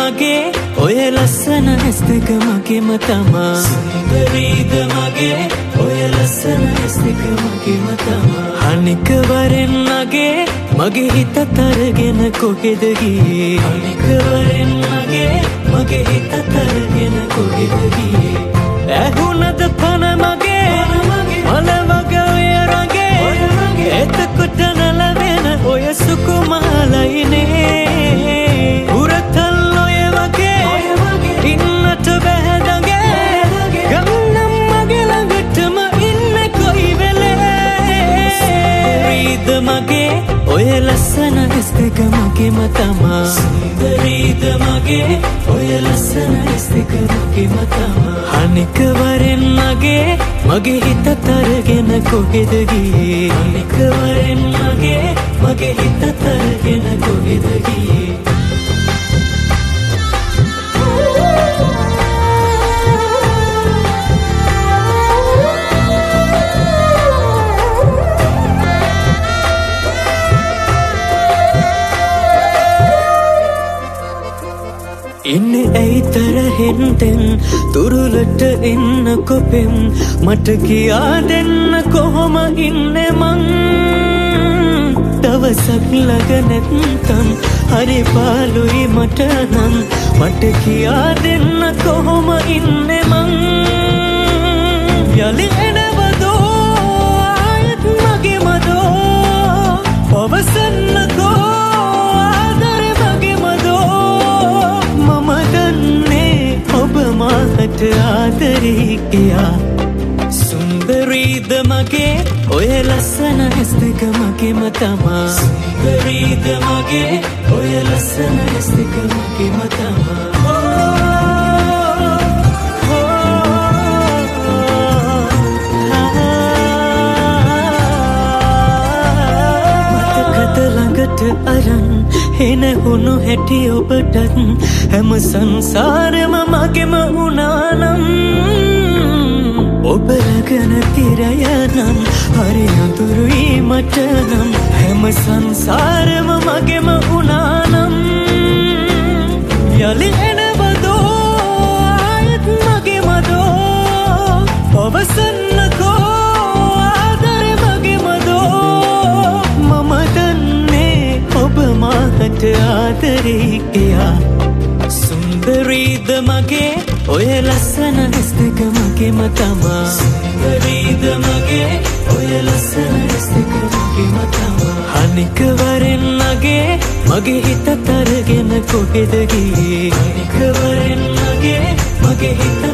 මගේ ඔය ලස්සන ඇස් දෙක මගේම තමා සුන්දරීද මගේ ඔය ලස්සන ඇස් දෙක මගේම තමා අනික වරෙන් මගේ හිතත් අරගෙන කොහෙද ගියේ අනික වරෙන් මගේ හිතත් අරගෙන කොහෙද ගියේ ඇහුණද පන මගේ මල වගේ ඔය රගේ එතකොට නලවෙන ඔය සුකුමාලයිනේ උරතල් ඔය වගේ ඉන්නට බැහැ දගේ ගමනම් මගේ ළඟටම ඉන්න කොයි වෙලේ සුන්දරීද මගේ ඔය ලස්සන ඇස් දෙක මගේම තමා සුන්දරීද මගේ ඔය ලස්සන ඇස් දෙක මගේම තමා අනික වරෙන් මගේ හිතත් අරගෙන කොහෙද ගියේ අනික වරෙන් මගේ හිතත් අරගෙන කොහෙද ගියේ ඉන්නේ ඇයි තරහෙන් දැන් තුරුලට එන්න කොපෙම් මට කියා දෙන්න කොහොම ඉන්නේ මං දවසක් ළඟ නැත්තම් හරි පාළුයි මට නම් මට කියා දෙන්න කොහොම ඉන්නේ මං යලි එනවදෝ ආයෙත් මගේ මදෝ පවසන්නකෝ මට ආදරේ කියා සුන්දරීද මගේ ඔය ලස්සන ඇස් දෙක මගේම තමා සුන්දරීද මගේ ඔය ලස්සන ඇස් දෙක මගේම තමා මතකද ළඟට අරන් එන හුණු හැටි ඔබටත් හැම සංසාරෙම මගෙම වුණානම් ඔබ රැගෙන තිරය නම් හරි අඳුරුයි මට නම් හැම සංසාරෙම මගෙම වුණානම් යලි එනවදෝ ආයෙත් මගේ මදෝ පවසන්නකෝ ආදරේ මගේ මදෝ මම දන්නේ ඔබ මාට ආදරේ කියා සුන්දරීද මගේ ඔය ලස්සන ඇස් දෙක මගේම තමා සුන්දරීද මගේ ඔය ලස්සන ඇස් දෙක මගේම තමා අනික වරෙන් මගේ හිතත් අරගෙන කොහෙද ගියේ අනික වරෙන් මගේ හිතත්